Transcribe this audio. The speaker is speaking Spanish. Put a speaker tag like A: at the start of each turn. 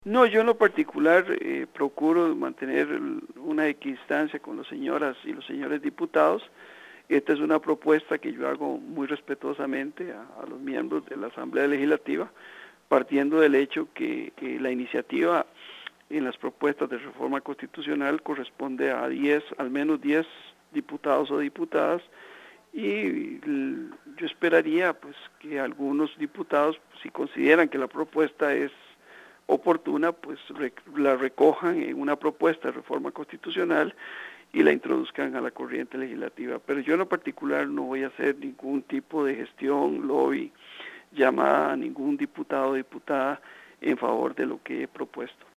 A: No, yo en lo particular procuro mantener una equidistancia con las señoras y los señores diputados. Esta es una propuesta que yo hago muy respetuosamente a los miembros de la Asamblea Legislativa, partiendo del hecho que la iniciativa en las propuestas de reforma constitucional corresponde a al menos 10 diputados o diputadas, y yo esperaría pues que algunos diputados, si consideran que la propuesta es oportuna, pues la recojan en una propuesta de reforma constitucional y la introduzcan a la corriente legislativa. Pero yo en lo particular no voy a hacer ningún tipo de gestión, lobby, llamada a ningún diputado o diputada en favor de lo que he propuesto.